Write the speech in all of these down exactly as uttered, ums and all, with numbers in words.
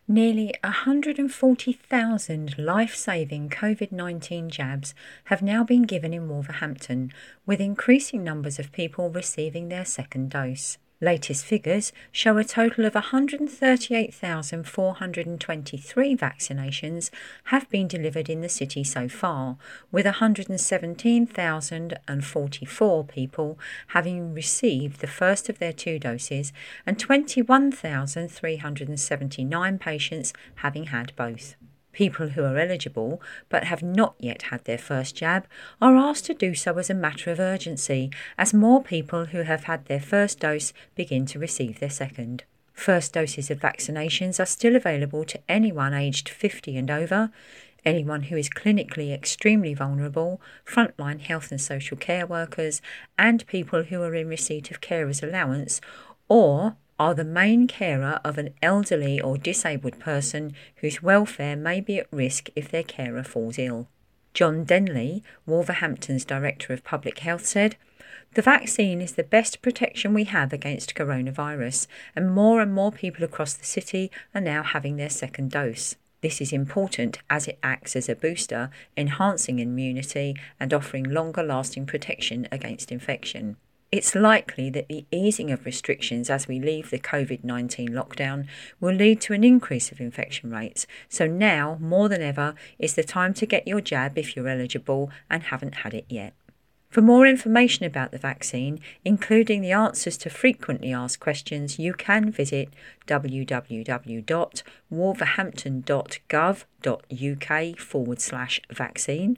Nearly one hundred forty thousand life-saving COVID nineteen jabs have now been given in Wolverhampton, with increasing numbers of people receiving their second dose. Latest figures show a total of one hundred thirty-eight thousand four hundred twenty-three vaccinations have been delivered in the city so far, with one hundred seventeen thousand forty-four people having received the first of their two doses and twenty-one thousand three hundred seventy-nine patients having had both. People who are eligible but have not yet had their first jab are asked to do so as a matter of urgency, as more people who have had their first dose begin to receive their second. First doses of vaccinations are still available to anyone aged fifty and over, anyone who is clinically extremely vulnerable, frontline health and social care workers, and people who are in receipt of carers allowance or are the main carer of an elderly or disabled person whose welfare may be at risk if their carer falls ill. John Denley, Wolverhampton's Director of Public Health, said, "The vaccine is the best protection we have against coronavirus, and more and more people across the city are now having their second dose. This is important as it acts as a booster, enhancing immunity and offering longer-lasting protection against infection. It's likely that the easing of restrictions as we leave the COVID nineteen lockdown will lead to an increase of infection rates, so now, more than ever, is the time to get your jab if you're eligible and haven't had it yet." For more information about the vaccine, including the answers to frequently asked questions, you can visit w w w dot wolverhampton dot gov dot u k forward slash vaccine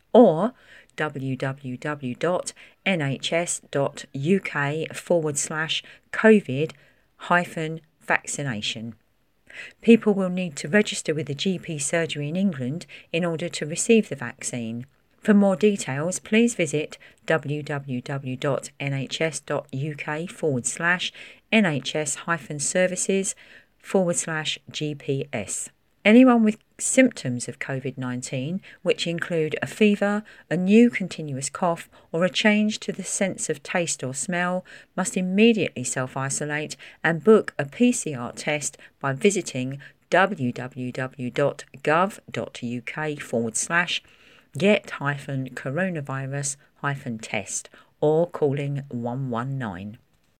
or w w w dot n h s dot u k forward slash COVID hyphen vaccination. People will need to register with a G P surgery in England in order to receive the vaccine. For more details, please visit w w w dot n h s dot u k forward slash nhs hyphen services forward slash GPS. Anyone with symptoms of COVID nineteen, which include a fever, a new continuous cough, or a change to the sense of taste or smell, must immediately self-isolate and book a P C R test by visiting w w w dot gov dot u k forward slash get hyphen coronavirus hyphen test or calling one one nine.